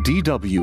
DW.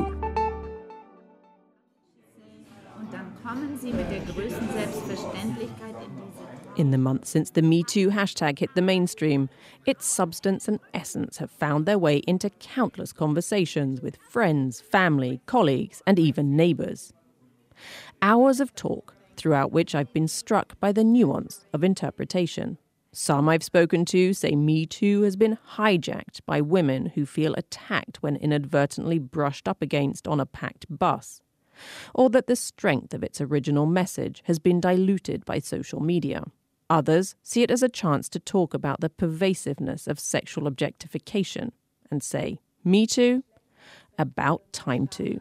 In the months since the #MeToo hashtag hit the mainstream, its substance and essence have found their way into countless conversations with friends, family, colleagues, and even neighbours. Hours of talk, throughout which I've been struck by the nuance of interpretation. Some I've spoken to say #MeToo has been hijacked by women who feel attacked when inadvertently brushed up against on a packed bus, or that the strength of its original message has been diluted by social media. Others see it as a chance to talk about the pervasiveness of sexual objectification and say, #MeToo, about time to.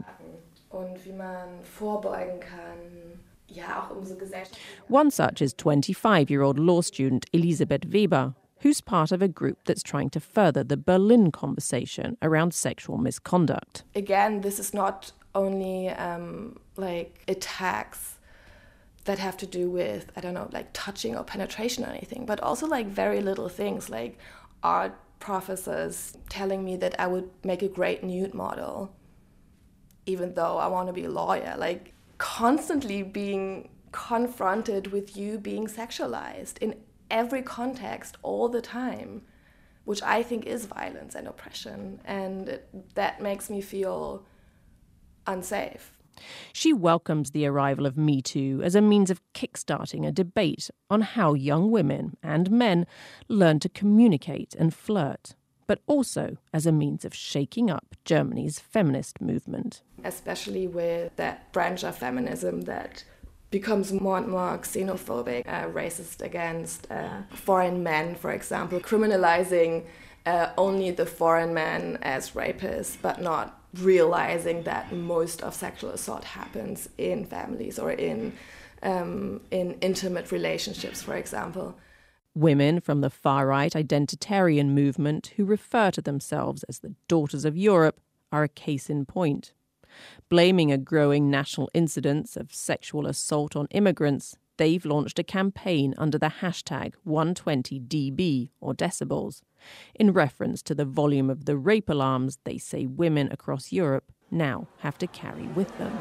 One such is 25-year-old law student Elisabeth Weber, who's part of a group that's trying to further the Berlin conversation around sexual misconduct. Again, this is not only attacks that have to do with, touching or penetration or anything, but also very little things like art professors telling me that I would make a great nude model, even though I want to be a lawyer, constantly being confronted with you being sexualized in every context all the time, which I think is violence and oppression, and that makes me feel unsafe. She welcomes the arrival of #MeToo as a means of kickstarting a debate on how young women and men learn to communicate and flirt, but also as a means of shaking up Germany's feminist movement. Especially with that branch of feminism that becomes more and more xenophobic, racist against foreign men, for example, criminalizing only the foreign men as rapists, but not realizing that most of sexual assault happens in families or in intimate relationships, for example. Women from the far-right identitarian movement who refer to themselves as the Daughters of Europe are a case in point. Blaming a growing national incidence of sexual assault on immigrants, they've launched a campaign under the hashtag 120dB, or decibels, in reference to the volume of the rape alarms they say women across Europe now have to carry with them.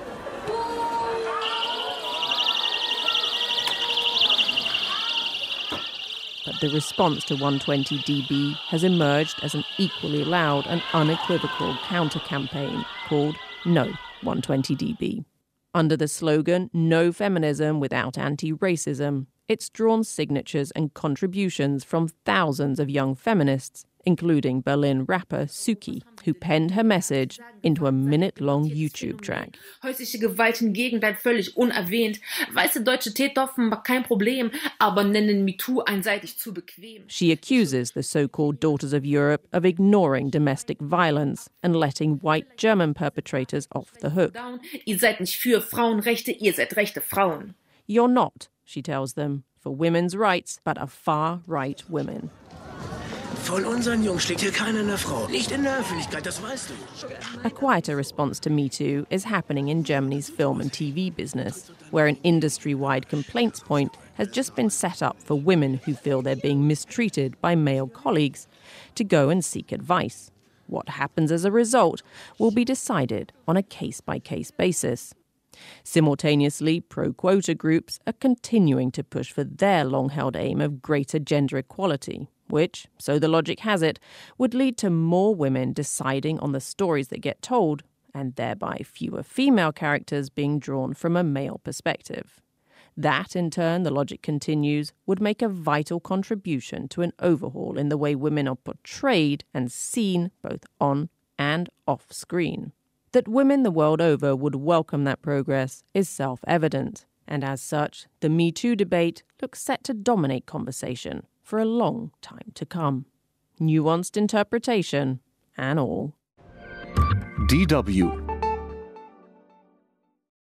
But the response to 120dB has emerged as an equally loud and unequivocal counter-campaign called No 120dB. Under the slogan, No Feminism Without Anti-Racism, it's drawn signatures and contributions from thousands of young feminists, including Berlin rapper Suki, who penned her message into a minute-long YouTube track. Häusliche Gewalt hingegen bleibt völlig unerwähnt. Weiße deutsche Täter offenbar kein Problem, aber nennen MeToo einseitig zu bequem. She accuses the so-called Daughters of Europe of ignoring domestic violence and letting white German perpetrators off the hook. Ihr seid nicht für Frauenrechte, ihr seid rechte Frauen. You're not, she tells them, for women's rights, but are far-right women. Von unseren Jungs schlägt hier keiner eine Frau. Nicht in der Öffentlichkeit, das weißt du. A quieter response to #MeToo is happening in Germany's film and TV business, where an industry-wide complaints point has just been set up for women who feel they're being mistreated by male colleagues to go and seek advice. What happens as a result will be decided on a case-by-case basis. Simultaneously, pro-quota groups are continuing to push for their long-held aim of greater gender equality, which, so the logic has it, would lead to more women deciding on the stories that get told, and thereby fewer female characters being drawn from a male perspective. That, in turn, the logic continues, would make a vital contribution to an overhaul in the way women are portrayed and seen both on and off screen. That women the world over would welcome that progress is self-evident, and as such, the #MeToo debate looks set to dominate conversation for a long time to come. Nuanced interpretation and all. DW